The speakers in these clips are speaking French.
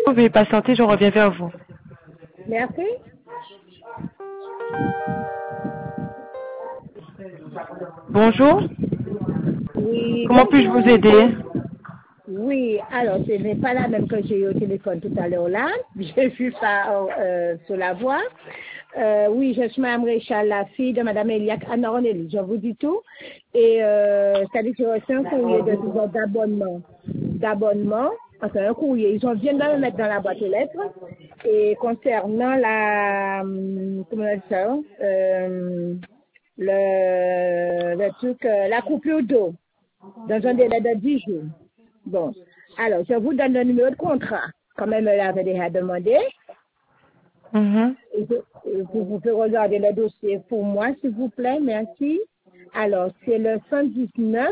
Veuillez patienter, je reviens vers vous. Merci. Bonjour. Oui, Comment puis-je vous aider? oui, alors ce n'est pas la même que j'ai eu au téléphone tout à l'heure là. Je suis pas sur la voie. Oui, je suis Mme Réchal, la fille de Mme Eliac Anna-Ornélie. Je vous dis tout. Et c'est-à-dire que j'ai reçu un courrier d'abonnement. Enfin, un courrier. Ils viennent de le mettre dans la boîte aux lettres. Et concernant la, comment on dit ça, le truc, la coupure d'eau, dans un délai de 10 jours. Bon. Alors, je vous donne le numéro de contrat. Quand même, elle avait déjà demandé. Et vous pouvez regarder le dossier pour moi, s'il vous plaît. Merci. Alors, c'est le 119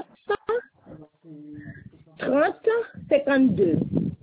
30 52.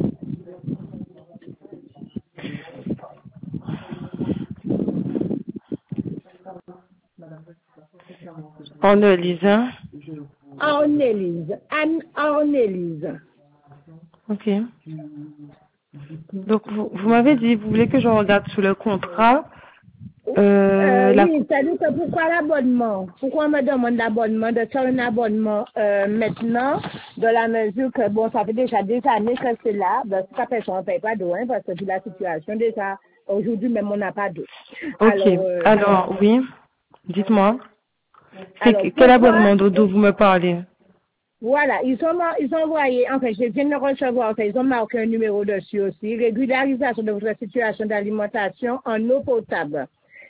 Ornelise, hein? Ornélise. Anne Ornélise. Ok. Donc, vous m'avez dit, vous voulez que je regarde sous le contrat. Oui, c'est-à-dire que pourquoi l'abonnement? Pourquoi on me demande l'abonnement, de faire un abonnement maintenant, de la mesure que, bon, ça fait déjà des années que c'est là, ben, ça personne ne paye pas d'eau, hein, parce que vu la situation, déjà, aujourd'hui même, on n'a pas d'eau. Ok. Alors, oui. Dites-moi. Alors, Quel abonnement dont vous me parlez? Voilà, ils ont envoyé, enfin, je viens de le recevoir, enfin, ils ont marqué un numéro dessus aussi, régularisation de votre situation d'alimentation en eau potable.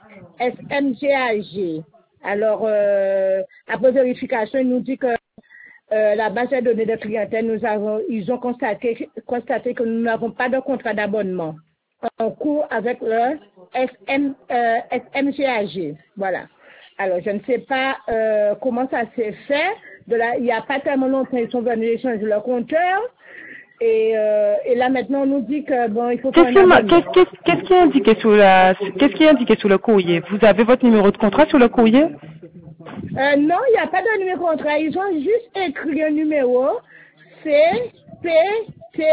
SMGAG. Alors, après vérification, il nous dit que la base de données de clientèle, ils ont constaté que nous n'avons pas de contrat d'abonnement en cours avec le SMGAG. Voilà. Alors, je ne sais pas comment ça s'est fait. Il n'y a pas tellement longtemps, ils sont venus échanger leur compteur. Et là, maintenant, on nous dit que, bon, il faut faire un abonnement. Qu'est-ce qui est indiqué sous le courrier? Vous avez votre numéro de contrat sur le courrier? Non, il n'y a pas de numéro de contrat. Ils ont juste écrit un numéro CPT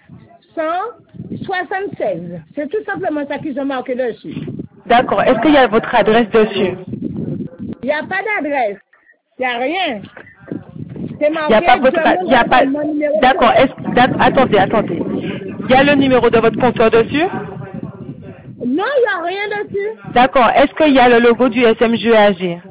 176. C'est tout simplement ça qu'ils ont marqué dessus. D'accord. Est-ce qu'il y a votre adresse dessus? Il n'y a pas d'adresse. Il n'y a rien. C'est Il n'y a marqué. pas votre, il y a pas, d'accord. Attendez. Il y a le numéro de votre compteur dessus? Non, il n'y a rien dessus. D'accord. Est-ce qu'il y a le logo du SMGAG?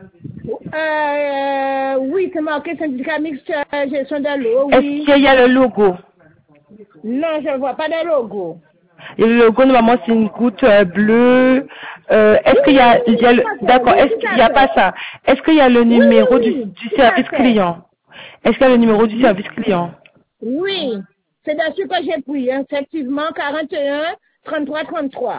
Oui, c'est marqué syndicat mixte gestion de l'eau, oui. Est-ce qu'il y a le logo? Non, je ne vois pas de logo. Et le logo, normalement, c'est une goutte bleue. Est-ce qu'il y a, d'accord, est-ce qu'il n'y a pas ça? Est-ce qu'il y a le numéro du service client? Est-ce qu'il y a le numéro du service client? Oui, c'est dessus que j'ai pris, hein, effectivement, 41 33 33.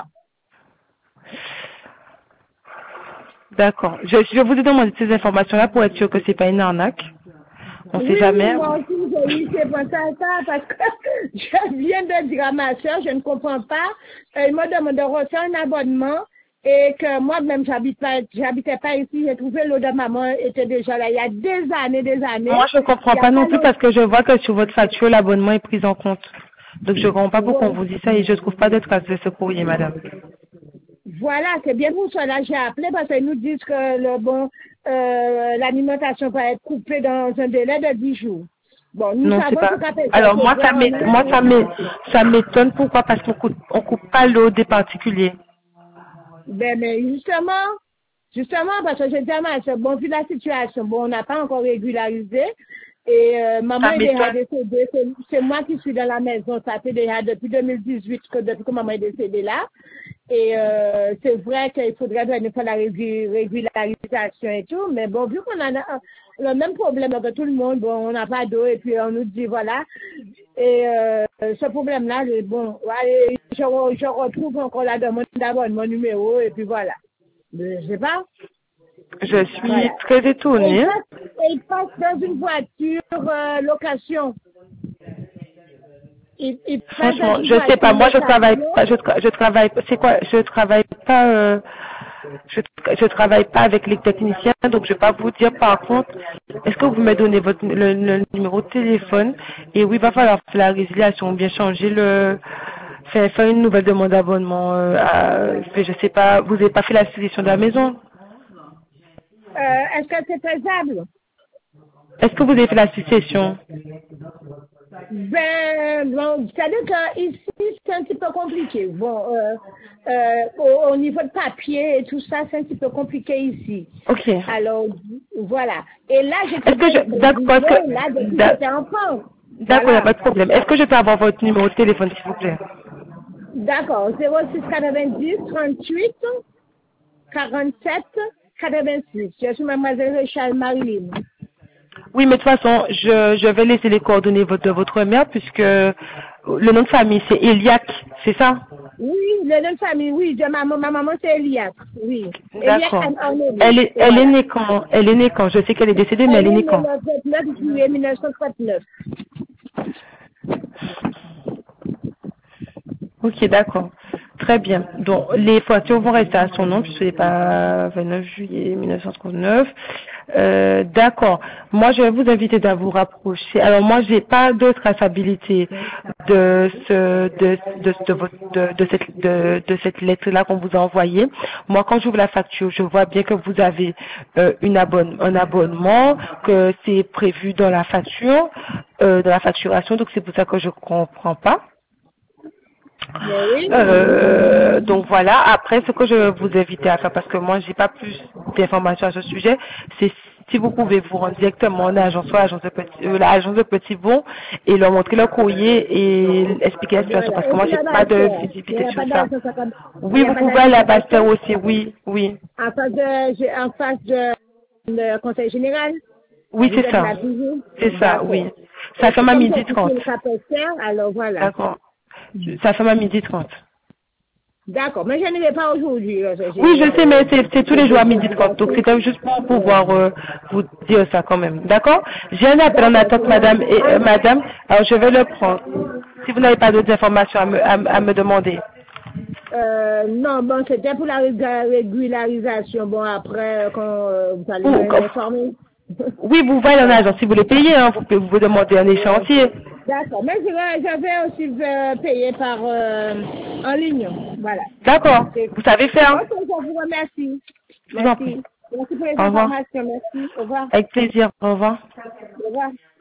D'accord. Je vous ai demandé ces informations-là pour être sûr que c'est pas une arnaque. On sait jamais. Oui, moi aussi, j'ai pensé à ça parce que je viens de dire à ma soeur, je ne comprends pas. Elle m'a demandé de refaire un abonnement et que moi-même, j'habitais pas ici. J'ai trouvé l'eau de maman était déjà là il y a des années. Moi, je ne comprends pas non plus parce que je vois que sur votre facture, l'abonnement est pris en compte. Donc, je ne comprends pas pourquoi on vous dit ça et je ne trouve pas de trace de ce courrier, madame. Voilà, c'est bien pour cela que j'ai appelé parce qu'ils nous disent que l'alimentation va être coupée dans un délai de 10 jours. Bon, nous Non, savons c'est pas. tout à fait. Alors moi, ça m'étonne. Pourquoi? Parce qu'on coupe pas l'eau des particuliers. Ben, mais justement, parce que j'ai dit à ma soeur, bon, vu la situation, bon, on n'a pas encore régularisé. Et maman est déjà décédée. C'est moi qui suis dans la maison. Ça fait déjà depuis 2018 depuis que maman est décédée là. Et c'est vrai qu'il faudrait venir faire la régularisation et tout. Mais bon, vu qu'on a le même problème que tout le monde, bon, on n'a pas d'eau et puis on nous dit voilà. Et ce problème-là, bon, allez, je retrouve encore la demande d'abonnement numéro et puis voilà. Je sais pas. Je suis très étonnée. Il passe dans une voiture location. Franchement, je sais pas. Moi, je travaille pas. Je travaille. C'est quoi? Je travaille pas. Je travaille pas avec les techniciens, donc je vais pas vous dire. Par contre, est-ce que vous me donnez le numéro de téléphone? Et oui, il va falloir faire la résiliation, bien changer faire une nouvelle demande d'abonnement. Je sais pas, vous n'avez pas fait la solution de la maison. Est-ce que c'est faisable? Est-ce que vous avez fait la succession? Ben, bon, c'est-à-dire qu'ici, c'est un petit peu compliqué. Bon, au niveau de papier et tout ça, c'est un petit peu compliqué ici. Ok. Alors, voilà. Et là, j'étais enfant. D'accord, il n'y a pas de problème. Est-ce que je peux avoir votre numéro de téléphone, s'il vous plaît? D'accord, 06 90 38 47 86. Je suis mademoiselle Richard Marilyn. Oui, mais de toute façon, je vais laisser les coordonnées de votre mère puisque le nom de famille, c'est Eliac, c'est ça? Oui, le nom de famille, oui. Ma maman, c'est Eliac. Oui. D'accord. Elle est née quand? Elle est née quand? Je sais qu'elle est décédée, mais elle est née quand? Le 29 juillet 1939. Ok, d'accord. Très bien. Donc, les voitures vont rester à son nom, puisque c'est pas 29 juillet 1939. D'accord. Moi, je vais vous inviter à vous rapprocher. Alors, moi, j'ai pas de traçabilité de cette lettre-là qu'on vous a envoyée. Moi, quand j'ouvre la facture, je vois bien que vous avez un abonnement, que c'est prévu dans la facture, dans la facturation. Donc, c'est pour ça que je comprends pas. Oui. Donc voilà, après ce que je vais vous inviter à faire, parce que moi j'ai pas plus d'informations à ce sujet, c'est si vous pouvez vous rendre directement en agence, soit l'agence de Petit Bon, et leur montrer le courrier et expliquer la situation, parce que moi j'ai pas de visibilité sur ça. Oui, vous pouvez aller à Bastère aussi, oui. En face de conseil général. Oui, c'est ça. C'est ça, oui. Ça fait à 12h30. Alors voilà. D'accord. Ça fait à 12h30. D'accord, mais je ne vais pas aujourd'hui. Oui, je sais, mais c'est tous les jours à 12h30. Donc c'était juste pour pouvoir vous dire ça quand même. D'accord? J'ai un appel en attente, madame. Madame, alors je vais le prendre. Si vous n'avez pas d'autres informations à me demander. Non, bon, c'était pour la régularisation. Bon, après, quand vous allez m'informer. Oui, vous voyez en agence. Si vous les payez, hein, vous demander un échéancier. D'accord, mais je vais aussi payer par en ligne. Voilà. D'accord. Vous savez faire. Ok, je vous remercie. Je vous en prie. Merci pour les Au revoir. informations. Merci. Au revoir. Avec plaisir. Au revoir. Au revoir.